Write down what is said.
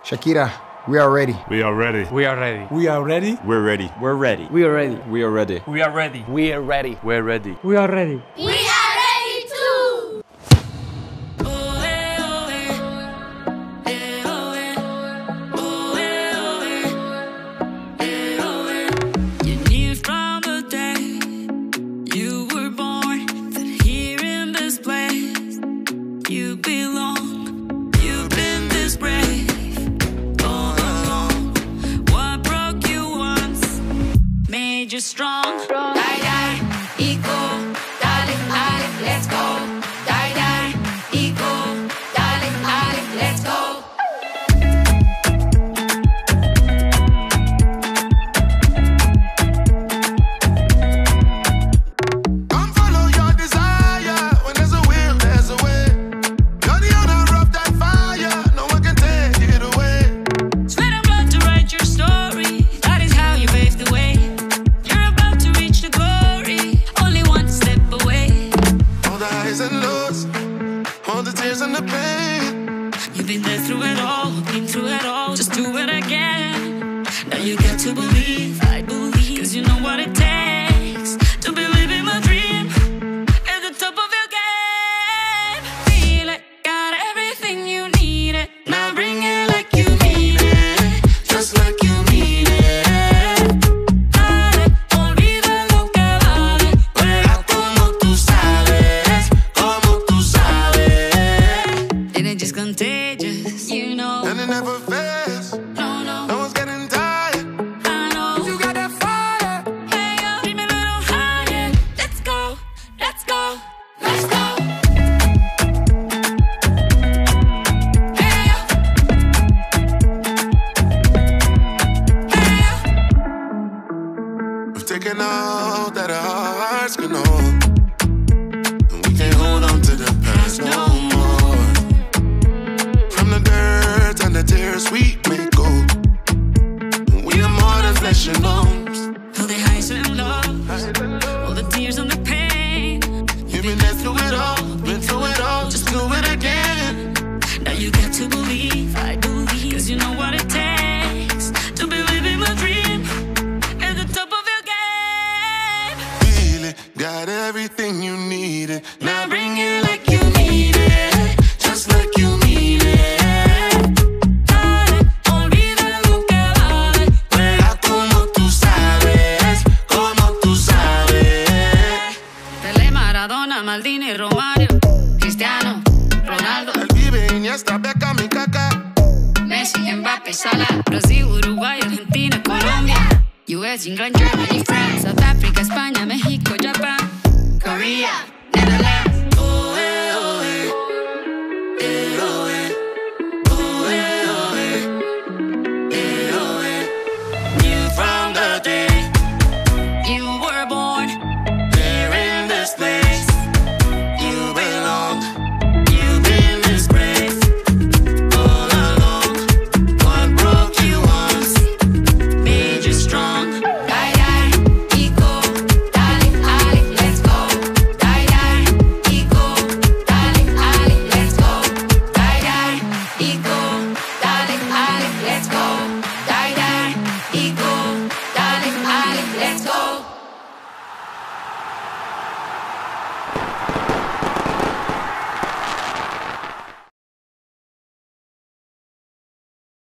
Shakira, we are ready. We are ready. We are ready. We are ready. We're ready. We're ready. We are ready. We are ready. We are ready. We are ready. We're ready. We are ready. We are ready too! You knew from the day you were born that here in this place you belong. You've been this brave all along. What broke you once made you strong. Die, die, equal, darling, darling, let's go. Die, die, equal, darling, darling, let's go. Come follow your desire. When there's a will, there's a way. You're the owner of that fire. No one can take it away. Sweat and blood to write your story. That is how you paved the way. You're about to reach the glory. Only one step away. All the highs and lows, all the tears and the pain. You've been there through it all, been through it all. Just do it again. Now you got to believe, I believe. Cause you know what it takes to be living my dream. At the top of your game. Feel it, got everything you need it. Now bring it like you mean it. Just like you mean it. Dale, olvida lo que vale. Juega como tú sabes, como tú sabes. And it's just contagious, you know. And it never fails. No, no, No one's getting tired. I know. You got that fire. Hey, yo, dream a little higher. Let's go, let's go, let's go. Hey, yo. Hey, yo. We've taken all that our hearts can hold. And we can't hold on to the past no more. From the dirt and the tears we may go. We are more than flesh and bones. All the highs and lows, all the tears and the pain. You've been there through it all, been through it all. Just do it again. Now you got to believe, I believe. Cause you know what it takes to be living my dream. At the top of your game. Feel it, got everything you needed. Now bring it like you need it. Just like you mean it. Dale, olvida lo que vale. Juega como tú sabes, como tú sabes. Pelé, Maradona, Maldini, Romario, Cristiano, Ronaldo, El Vive, Iniesta, Beckham y Kaká. Messi, Mbappé, Salah, Brasil, Uruguay, Argentina, Colombia, US, England, Germany, France, South Africa, España, México, Japan, Korea, Netherlands.